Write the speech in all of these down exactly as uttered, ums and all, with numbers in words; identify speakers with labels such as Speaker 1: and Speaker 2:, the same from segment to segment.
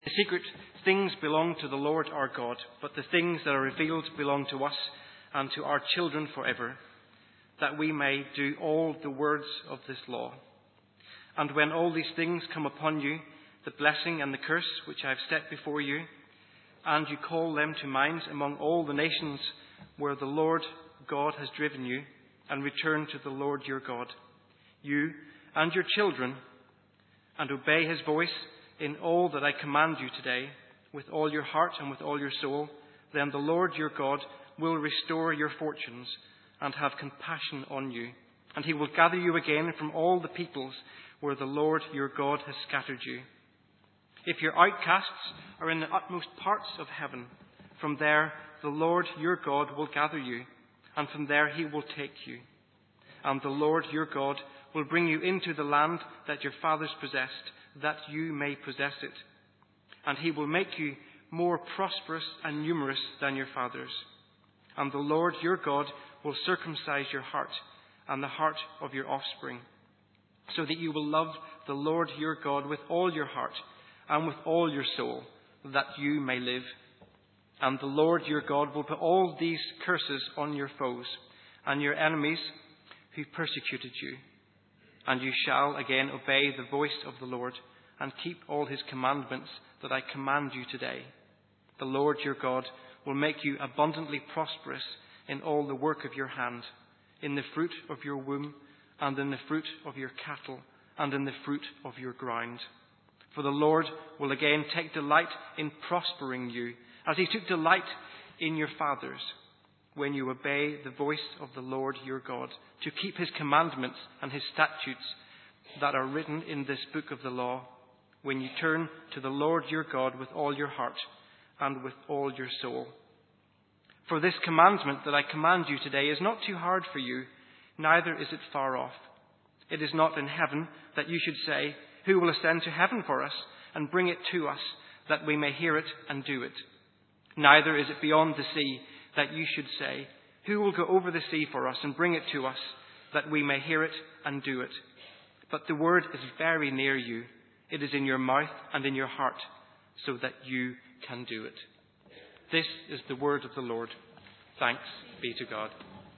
Speaker 1: The secret things belong to the Lord our God, but the things that are revealed belong to us and to our children forever, that we may do all the words of this law. And when all these things come upon you, the blessing and the curse which I have set before you, and you call them to mind among all the nations where the Lord God has driven you, and return to the Lord your God, you and your children, and obey his voice in all that I command you today, with all your heart and with all your soul, then the Lord your God will restore your fortunes and have compassion on you. And he will gather you again from all the peoples where the Lord your God has scattered you. If your outcasts are in the utmost parts of heaven, from there the Lord your God will gather you, and from there he will take you. And the Lord your God will bring you into the land that your fathers possessed, that you may possess it. And he will make you more prosperous and numerous than your fathers. And the Lord your God will circumcise your heart and the heart of your offspring, so that you will love the Lord your God with all your heart and with all your soul, that you may live. And the Lord your God will put all these curses on your foes and your enemies who persecuted you. And you shall again obey the voice of the Lord and keep all his commandments that I command you today. The Lord your God will make you abundantly prosperous in all the work of your hand, in the fruit of your womb, and in the fruit of your cattle, and in the fruit of your ground. For the Lord will again take delight in prospering you, as he took delight in your fathers, when you obey the voice of the Lord your God, to keep his commandments and his statutes that are written in this book of the law, when you turn to the Lord your God with all your heart and with all your soul. For this commandment that I command you today is not too hard for you, neither is it far off. It is not in heaven, that you should say, who will ascend to heaven for us and bring it to us, that we may hear it and do it? Neither is it beyond the sea, that you should say, who will go over the sea for us and bring it to us, that we may hear it and do it? But the word is very near you. It is in your mouth and in your heart, so that you can do it. This is the word of the Lord. Thanks be to God.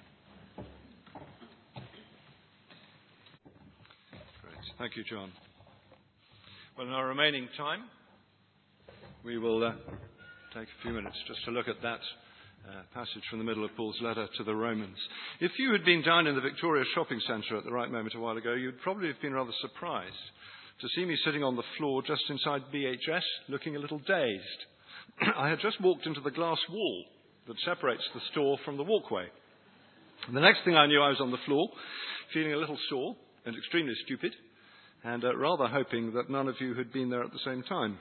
Speaker 2: Great. Thank you, John. Well, in our remaining time, we will uh, take a few minutes just to look at that uh, passage from the middle of Paul's letter to the Romans. If you had been down in the Victoria Shopping Centre at the right moment a while ago, you'd probably have been rather surprised to see me sitting on the floor just inside B H S, looking a little dazed. I had just walked into the glass wall that separates the store from the walkway. And the next thing I knew, I was on the floor, feeling a little sore and extremely stupid, and uh, rather hoping that none of you had been there at the same time.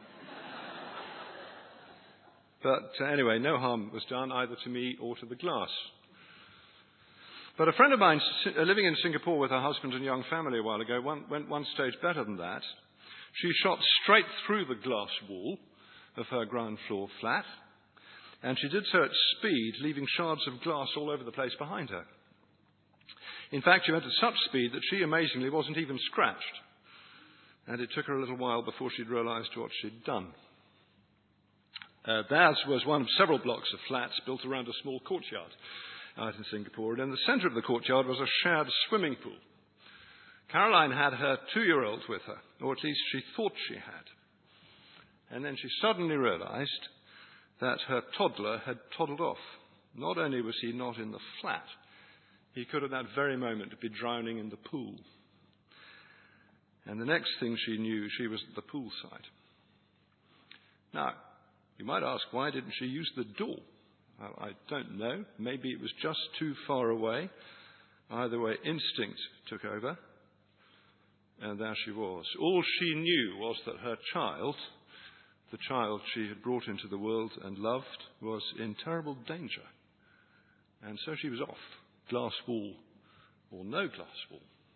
Speaker 2: But uh, anyway, no harm was done either to me or to the glass. But a friend of mine living in Singapore with her husband and young family a while ago went one stage better than that. She shot straight through the glass wall of her ground floor flat, and she did so at speed, leaving shards of glass all over the place behind her. In fact, she went at such speed that she amazingly wasn't even scratched, and it took her a little while before she'd realized what she'd done. Uh, theirs was one of several blocks of flats built around a small courtyard out in Singapore, and in the centre of the courtyard was a shared swimming pool. Caroline had her two-year-old with her, or at least she thought she had. And then she suddenly realized that her toddler had toddled off. Not only was he not in the flat, he could at that very moment be drowning in the pool. And the next thing she knew, she was at the poolside. Now, you might ask, why didn't she use the door? Well, I don't know. Maybe it was just too far away. Either way, instinct took over. And there she was. All she knew was that her child, the child she had brought into the world and loved, was in terrible danger. And so she was off, glass wall or no glass wall.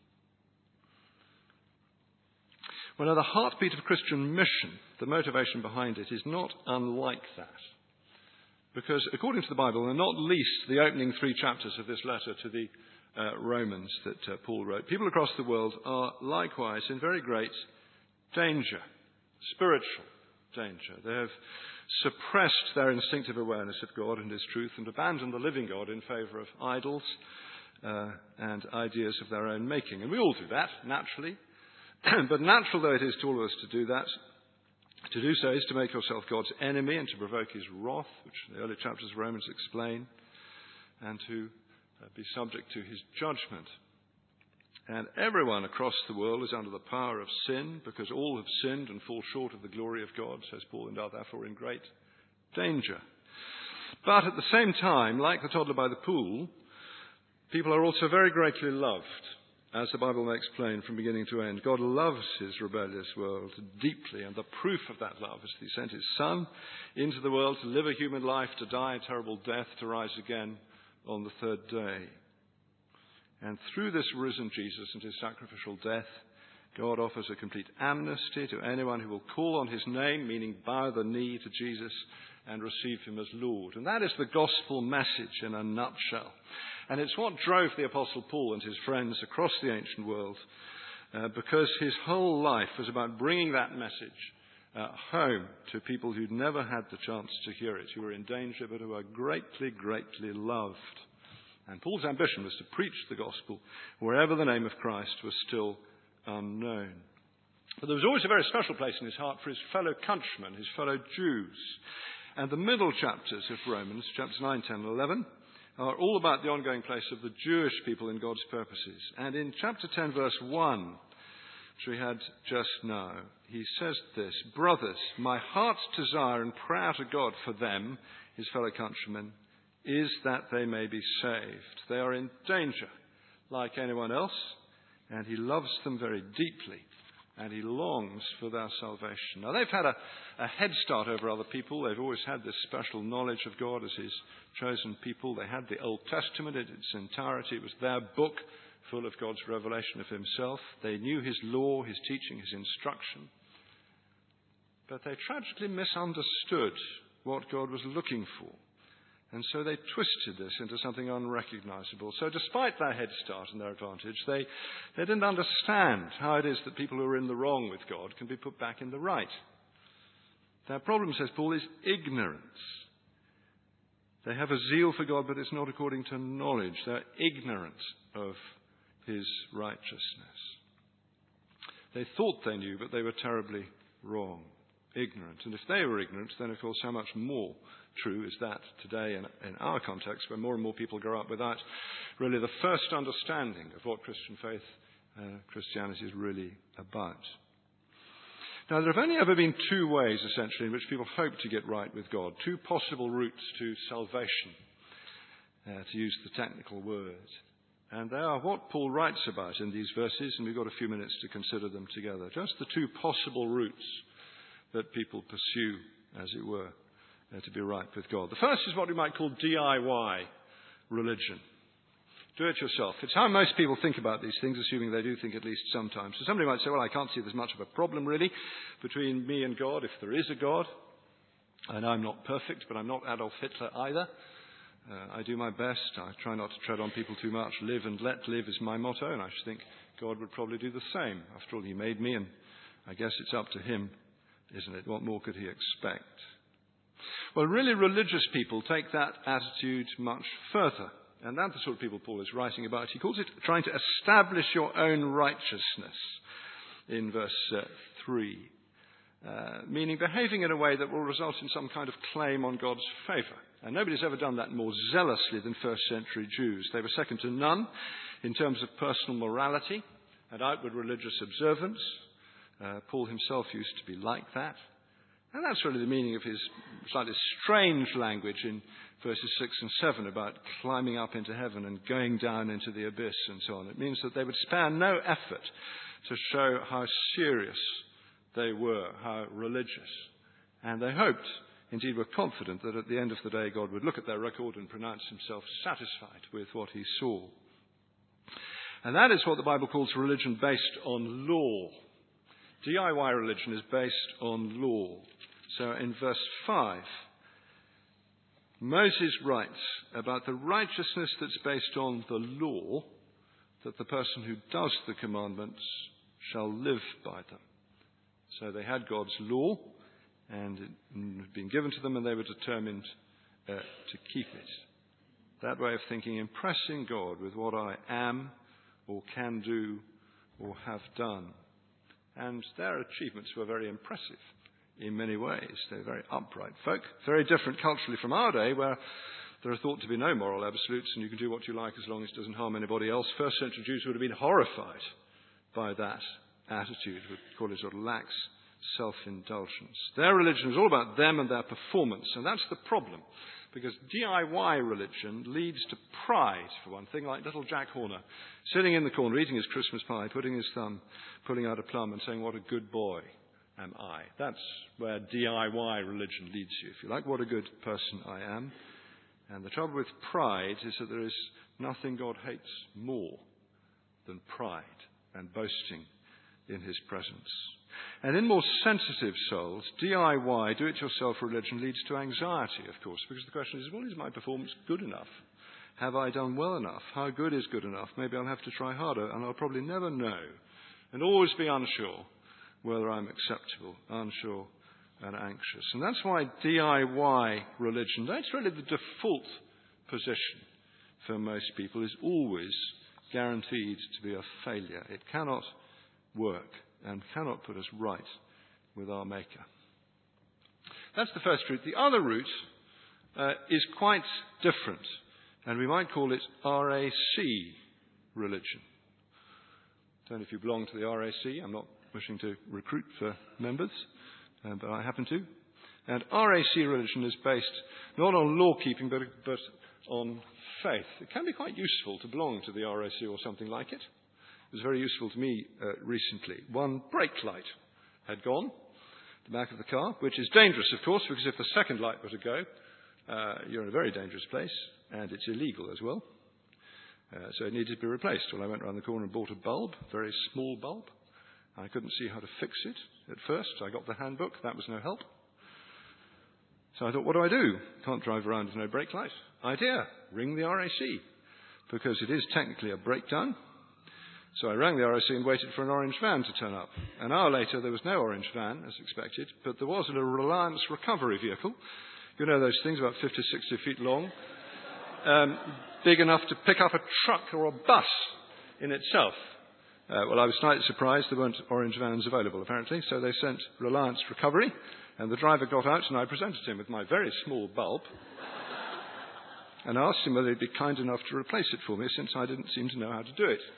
Speaker 2: Well, now, the heartbeat of Christian mission, the motivation behind it, is not unlike that. Because according to the Bible, and not least the opening three chapters of this letter to the uh, Romans that uh, Paul wrote, people across the world are likewise in very great danger, spiritual danger. They have suppressed their instinctive awareness of God and his truth and abandoned the living God in favour of idols uh, and ideas of their own making. And we all do that, naturally. But natural though it is to all of us to do that, to do so is to make yourself God's enemy and to provoke his wrath, which the early chapters of Romans explain, and to uh, be subject to his judgment. And everyone across the world is under the power of sin, because all have sinned and fall short of the glory of God, says Paul, and are therefore in great danger. But at the same time, like the toddler by the pool, people are also very greatly loved, as the Bible makes plain from beginning to end. God loves his rebellious world deeply, and the proof of that love is that he sent his Son into the world to live a human life, to die a terrible death, to rise again on the third day. And through this risen Jesus and his sacrificial death, God offers a complete amnesty to anyone who will call on his name, meaning bow the knee to Jesus and receive him as Lord. And that is the gospel message in a nutshell. And it's what drove the Apostle Paul and his friends across the ancient world, uh, because his whole life was about bringing that message uh, home to people who'd never had the chance to hear it, who were in danger but who are greatly, greatly loved. And Paul's ambition was to preach the gospel wherever the name of Christ was still unknown. But there was always a very special place in his heart for his fellow countrymen, his fellow Jews. And the middle chapters of Romans, chapters nine, ten, and eleven, are all about the ongoing place of the Jewish people in God's purposes. And in chapter ten, verse one, which we had just now, he says this: "Brothers, my heart's desire and prayer to God for them," his fellow countrymen, "is that they may be saved." They are in danger like anyone else, and he loves them very deeply, and he longs for their salvation. Now, they've had a, a head start over other people. They've always had this special knowledge of God as his chosen people. They had the Old Testament in its entirety. It was their book full of God's revelation of himself. They knew his law, his teaching, his instruction. But they tragically misunderstood what God was looking for. And so they twisted this into something unrecognizable. So despite their head start and their advantage, they, they didn't understand how it is that people who are in the wrong with God can be put back in the right. Their problem, says Paul, is ignorance. They have a zeal for God, but it's not according to knowledge. They're ignorant of his righteousness. They thought they knew, but they were terribly wrong. Ignorant. And if they were ignorant, then of course how much more true is that today in, in our context, where more and more people grow up without really the first understanding of what Christian faith, uh, Christianity is really about. Now, there have only ever been two ways, essentially, in which people hope to get right with God. Two possible routes to salvation, uh, to use the technical word. And they are what Paul writes about in these verses, and we've got a few minutes to consider them together. Just the two possible routes that people pursue, as it were, uh, to be right with God. The first is what we might call D I Y religion. Do it yourself. It's how most people think about these things, assuming they do think at least sometimes. So somebody might say, well, I can't see there's much of a problem, really, between me and God, if there is a God. And I'm not perfect, but I'm not Adolf Hitler either. Uh, I do my best. I try not to tread on people too much. Live and let live is my motto, and I should think God would probably do the same. After all, he made me, and I guess it's up to him, isn't it? What more could he expect? Well, really, religious people take that attitude much further. And that's the sort of people Paul is writing about. He calls it trying to establish your own righteousness in verse uh, three. Uh, meaning behaving in a way that will result in some kind of claim on God's favour. And nobody's ever done that more zealously than first century Jews. They were second to none in terms of personal morality and outward religious observance. Uh, Paul himself used to be like that. And that's really the meaning of his slightly strange language in verses six and seven about climbing up into heaven and going down into the abyss and so on. It means that they would spare no effort to show how serious they were, how religious. And they hoped, indeed were confident, that at the end of the day God would look at their record and pronounce himself satisfied with what he saw. And that is what the Bible calls religion based on law. D I Y religion is based on law. So in verse five, Moses writes about the righteousness that's based on the law, that the person who does the commandments shall live by them. So they had God's law, and it had been given to them, and they were determined uh, to keep it. That way of thinking, impressing God with what I am or can do or have done. And their achievements were very impressive in many ways. They're very upright folk, very different culturally from our day, where there are thought to be no moral absolutes and you can do what you like as long as it doesn't harm anybody else. First century Jews would have been horrified by that attitude, would call it sort of lax self-indulgence. Their religion was all about them and their performance, and that's the problem. Because D I Y religion leads to pride, for one thing, like little Jack Horner, sitting in the corner, eating his Christmas pie, putting his thumb, pulling out a plum and saying, what a good boy am I. That's where D I Y religion leads you, if you like. What a good person I am. And the trouble with pride is that there is nothing God hates more than pride and boasting in his presence. And in more sensitive souls, D I Y, do-it-yourself religion, leads to anxiety, of course, because the question is, well, is my performance good enough? Have I done well enough? How good is good enough? Maybe I'll have to try harder, and I'll probably never know, and always be unsure whether I'm acceptable, unsure and anxious. And that's why D I Y religion, that's really the default position for most people, is always guaranteed to be a failure. It cannot work and cannot put us right with our Maker. That's the first route. The other route uh, is quite different, and we might call it R A C religion. I don't know if you belong to the R A C. I'm not wishing to recruit for members, uh, but I happen to. And R A C religion is based not on law-keeping, but, but on faith. It can be quite useful to belong to the R A C or something like it. It was very useful to me uh, recently. One brake light had gone, the back of the car, which is dangerous, of course, because if the second light were to go, uh, you're in a very dangerous place, and it's illegal as well. Uh, so it needed to be replaced. Well, I went round the corner and bought a bulb, a very small bulb. I couldn't see how to fix it at first. I got the handbook. That was no help. So I thought, what do I do? Can't drive around with no brake light. Idea, ring the R A C, because it is technically a breakdown. So I rang the R A C and waited for an orange van to turn up. An hour later, there was no orange van, as expected, but there was a Reliance recovery vehicle. You know those things, about fifty, sixty feet long, um, big enough to pick up a truck or a bus in itself. Uh, well, I was slightly surprised there weren't orange vans available, apparently, so they sent Reliance recovery, and the driver got out, and I presented him with my very small bulb and asked him whether he'd be kind enough to replace it for me, since I didn't seem to know how to do it.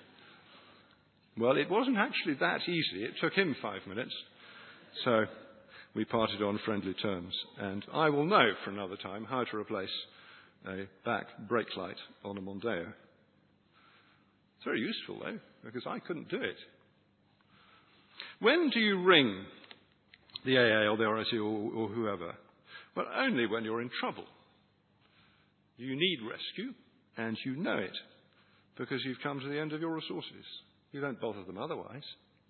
Speaker 2: Well, it wasn't actually that easy. It took him five minutes. So we parted on friendly terms. And I will know for another time how to replace a back brake light on a Mondeo. It's very useful, though, because I couldn't do it. When do you ring the A A or the R A C or, or whoever? Well, only when you're in trouble. You need rescue, and you know it, because you've come to the end of your resources. You don't bother them otherwise.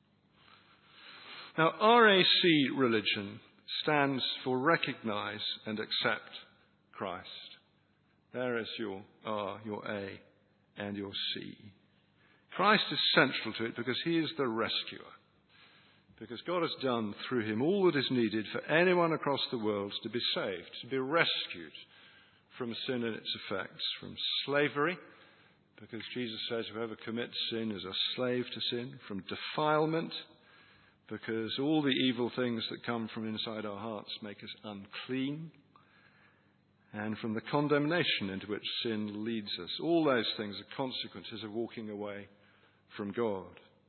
Speaker 2: Now, R A C religion stands for recognize and accept Christ. There is your R, your A, and your C. Christ is central to it because he is the rescuer. Because God has done through him all that is needed for anyone across the world to be saved, to be rescued from sin and its effects, from slavery, because Jesus says whoever commits sin is a slave to sin, from defilement, because all the evil things that come from inside our hearts make us unclean, and from the condemnation into which sin leads us. All those things are consequences of walking away from God.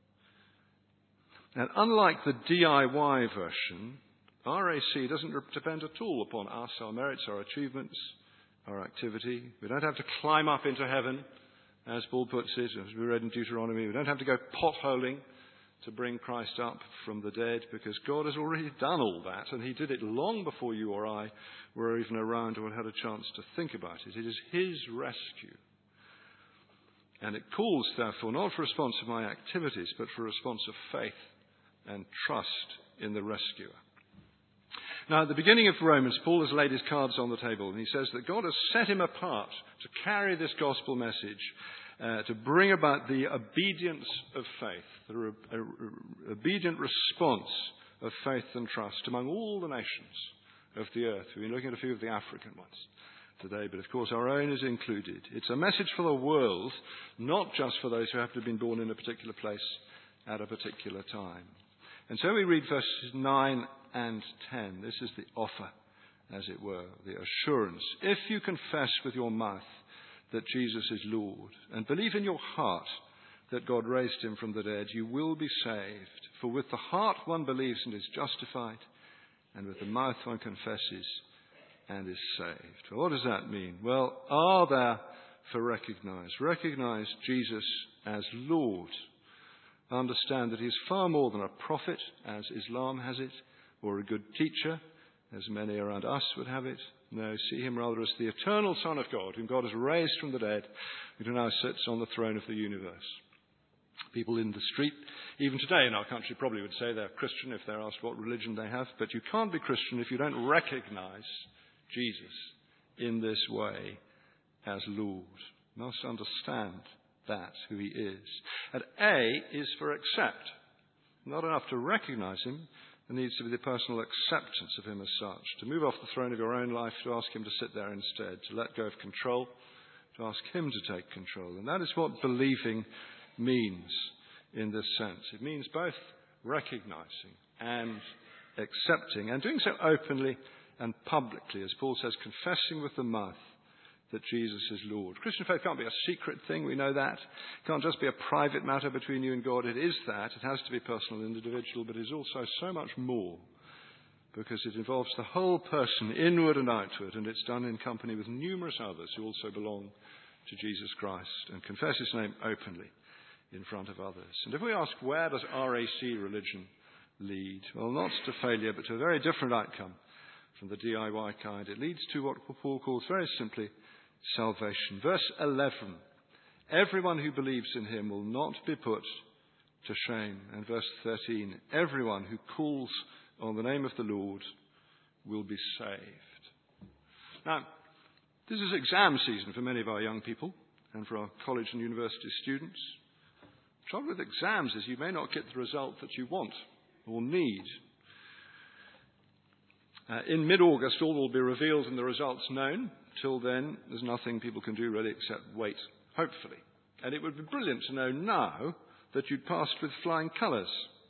Speaker 2: And unlike the D I Y version, R A C doesn't depend at all upon us, our merits, our achievements, our activity. We don't have to climb up into heaven, as Paul puts it, as we read in Deuteronomy. We don't have to go potholing to bring Christ up from the dead, because God has already done all that, and he did it long before you or I were even around or had a chance to think about it. It is his rescue. And it calls, therefore, not for a response of my activities, but for a response of faith and trust in the rescuer. Now, at the beginning of Romans, Paul has laid his cards on the table, and he says that God has set him apart to carry this gospel message, uh, to bring about the obedience of faith, the re- uh, obedient response of faith and trust among all the nations of the earth. We've been looking at a few of the African ones today, but of course our own is included. It's a message for the world, not just for those who have to have been born in a particular place at a particular time. And so we read verses nine and ten. This is the offer, as it were, the assurance. If you confess with your mouth that Jesus is Lord and believe in your heart that God raised him from the dead, you will be saved. For with the heart one believes and is justified, and with the mouth one confesses and is saved. Well, what does that mean? Well, are there for recognize? Recognize Jesus as Lord. Understand that he is far more than a prophet, as Islam has it, or a good teacher, as many around us would have it. No, see him rather as the eternal Son of God, whom God has raised from the dead, who now sits on the throne of the universe. People in the street, even today in our country, probably would say they're Christian if they're asked what religion they have, but you can't be Christian if you don't recognize Jesus in this way as Lord. You must understand that, who he is. And A is for accept. Not enough to recognize him, there needs to be the personal acceptance of him as such. To move off the throne of your own life, to ask him to sit there instead, to let go of control, to ask him to take control. And that is what believing means in this sense. It means both recognizing and accepting, and doing so openly and publicly, as Paul says, confessing with the mouth that Jesus is Lord. Christian faith can't be a secret thing, we know that. It can't just be a private matter between you and God. It is that. It has to be personal and individual, but it is also so much more, because it involves the whole person, inward and outward, and it's done in company with numerous others who also belong to Jesus Christ and confess his name openly in front of others. And if we ask, where does R A C religion lead? Well, not to failure, but to a very different outcome from the D I Y kind. It leads to what Paul calls very simply salvation. Verse eleven, everyone who believes in him will not be put to shame. And verse thirteen, everyone who calls on the name of the Lord will be saved. Now, this is exam season for many of our young people and for our college and university students. The trouble with exams is you may not get the result that you want or need. Uh, in mid-August, all will be revealed and the results known. Till then, there's nothing people can do really except wait, hopefully. And it would be brilliant to know now that you'd passed with flying colours.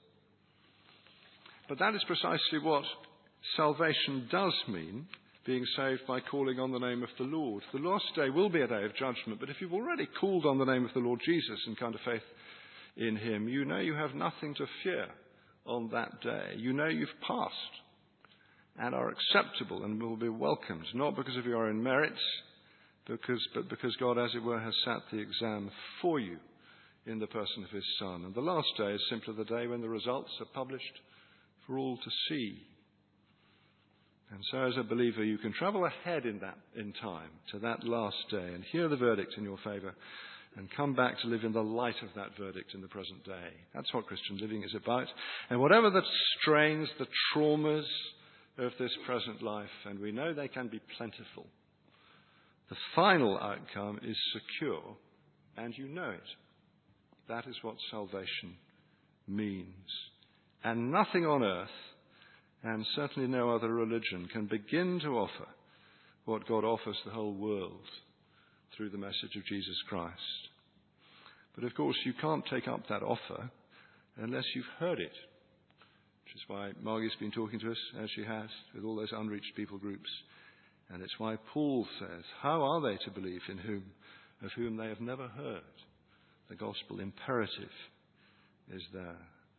Speaker 2: But that is precisely what salvation does mean, being saved by calling on the name of the Lord. The last day will be a day of judgment, but if you've already called on the name of the Lord Jesus and kind of faith in him, you know you have nothing to fear on that day. You know you've passed and are acceptable and will be welcomed, not because of your own merits, because, but because God, as it were, has sat the exam for you in the person of his Son. And the last day is simply the day when the results are published for all to see. And so as a believer, you can travel ahead in that, in time, to that last day and hear the verdict in your favour and come back to live in the light of that verdict in the present day. That's what Christian living is about. And whatever the strains, the traumas of this present life, and we know they can be plentiful, the final outcome is secure, and you know it. That is what salvation means. And nothing on earth, and certainly no other religion, can begin to offer what God offers the whole world through the message of Jesus Christ. But of course, you can't take up that offer unless you've heard it, which is why Margie's been talking to us, as she has, with all those unreached people groups. And it's why Paul says, how are they to believe in whom, of whom they have never heard? The gospel imperative is there.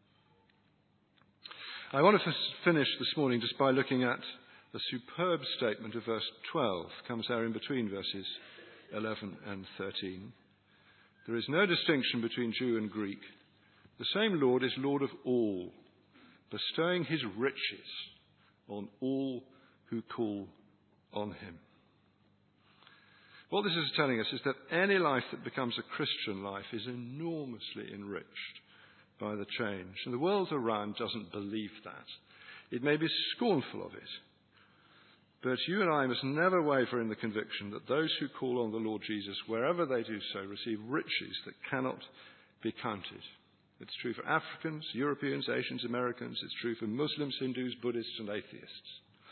Speaker 2: I want to f- finish this morning just by looking at the superb statement of verse twelve. Comes there in between verses eleven and thirteen. There is no distinction between Jew and Greek. The same Lord is Lord of all, bestowing his riches on all who call on him. What this is telling us is that any life that becomes a Christian life is enormously enriched by the change. And the world around doesn't believe that. It may be scornful of it. But you and I must never waver in the conviction that those who call on the Lord Jesus, wherever they do so, receive riches that cannot be counted. It's true for Africans, Europeans, Asians, Americans. It's true for Muslims, Hindus, Buddhists, and atheists.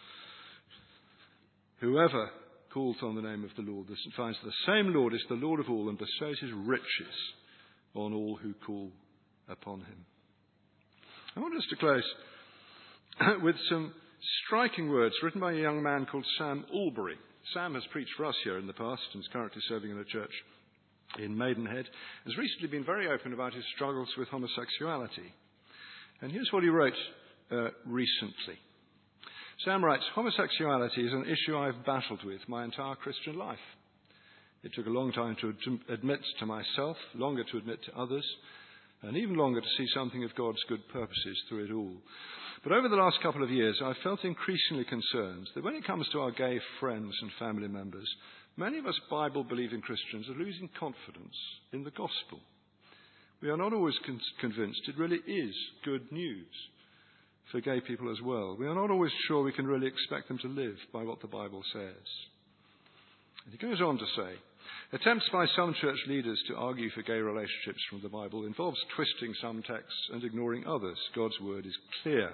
Speaker 2: Whoever calls on the name of the Lord finds the same Lord is the Lord of all and bestows his riches on all who call upon him. I want us to close with some striking words written by a young man called Sam Albury. Sam has preached for us here in the past and is currently serving in a church in Maidenhead. Has recently been very open about his struggles with homosexuality. And here's what he wrote uh, recently. Sam writes, "Homosexuality is an issue I've battled with my entire Christian life. It took a long time to ad- admit to myself, longer to admit to others, and even longer to see something of God's good purposes through it all. But over the last couple of years, I've felt increasingly concerned that when it comes to our gay friends and family members, many of us Bible-believing Christians are losing confidence in the gospel. We are not always con- convinced it really is good news for gay people as well. We are not always sure we can really expect them to live by what the Bible says." And he goes on to say, "Attempts by some church leaders to argue for gay relationships from the Bible involves twisting some texts and ignoring others. God's word is clear.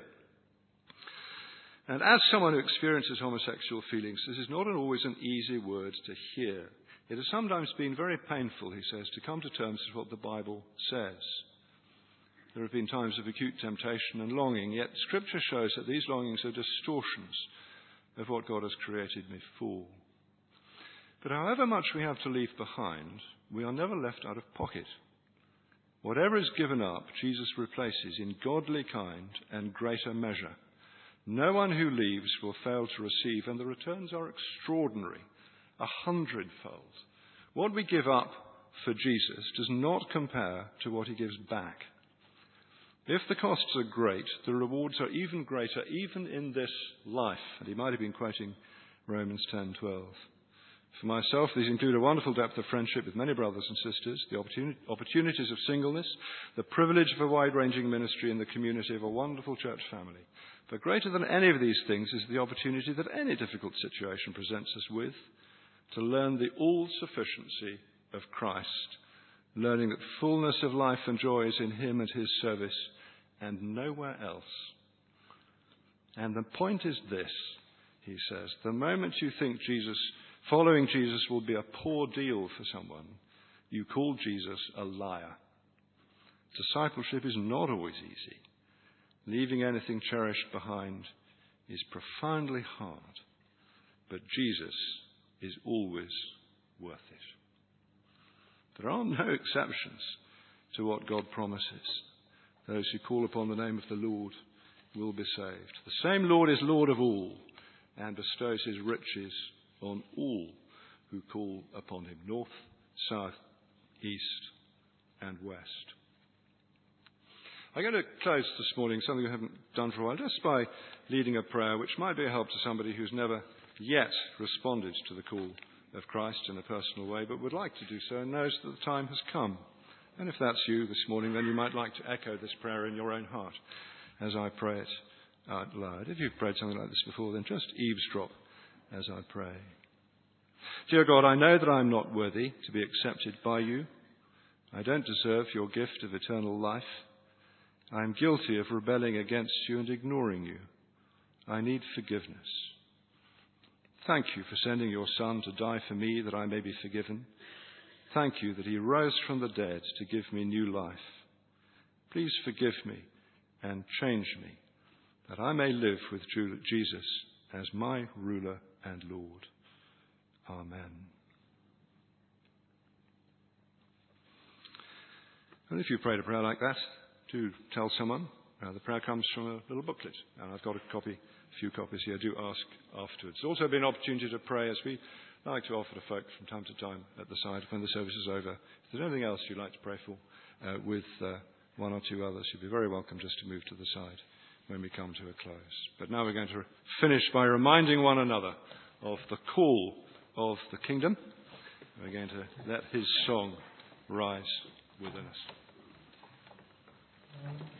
Speaker 2: And as someone who experiences homosexual feelings, this is not always an easy word to hear. It has sometimes been very painful," he says, "to come to terms with what the Bible says. There have been times of acute temptation and longing, yet Scripture shows that these longings are distortions of what God has created me for. But however much we have to leave behind, we are never left out of pocket. Whatever is given up, Jesus replaces in godly kind and greater measure. No one who leaves will fail to receive, and the returns are extraordinary, a hundredfold. What we give up for Jesus does not compare to what he gives back. If the costs are great, the rewards are even greater, even in this life." And he might have been quoting Romans ten twelve. "For myself, these include a wonderful depth of friendship with many brothers and sisters, the opportuni- opportunities of singleness, the privilege of a wide-ranging ministry in the community of a wonderful church family. But greater than any of these things is the opportunity that any difficult situation presents us with, to learn the all-sufficiency of Christ, learning that fullness of life and joy is in him and his service and nowhere else. And the point is this," he says, "the moment you think Jesus, following Jesus will be a poor deal for someone, you call Jesus a liar. Discipleship is not always easy. Leaving anything cherished behind is profoundly hard, but Jesus is always worth it." There are no exceptions to what God promises. Those who call upon the name of the Lord will be saved. The same Lord is Lord of all and bestows his riches on all who call upon him, north, south, east, and west. I'm going to close this morning, something we haven't done for a while, just by leading a prayer which might be a help to somebody who's never yet responded to the call of Christ in a personal way, but would like to do so and knows that the time has come. And if that's you this morning, then you might like to echo this prayer in your own heart as I pray it out loud. If you've prayed something like this before, then just eavesdrop as I pray. "Dear God, I know that I am not worthy to be accepted by you. I don't deserve your gift of eternal life. I am guilty of rebelling against you and ignoring you. I need forgiveness. Thank you for sending your Son to die for me that I may be forgiven. Thank you that he rose from the dead to give me new life. Please forgive me and change me, that I may live with Jesus as my ruler and Lord. Amen." And if you prayed a prayer like that, do tell someone. Uh, the prayer comes from a little booklet, and I've got a copy, a few copies here. Do ask afterwards. There's also been an opportunity to pray as we like to offer to folk from time to time at the side when the service is over. If there's anything else you'd like to pray for uh, with uh, one or two others, you'd be very welcome just to move to the side when we come to a close. But now we're going to finish by reminding one another of the call of the kingdom. We're going to let his song rise within us.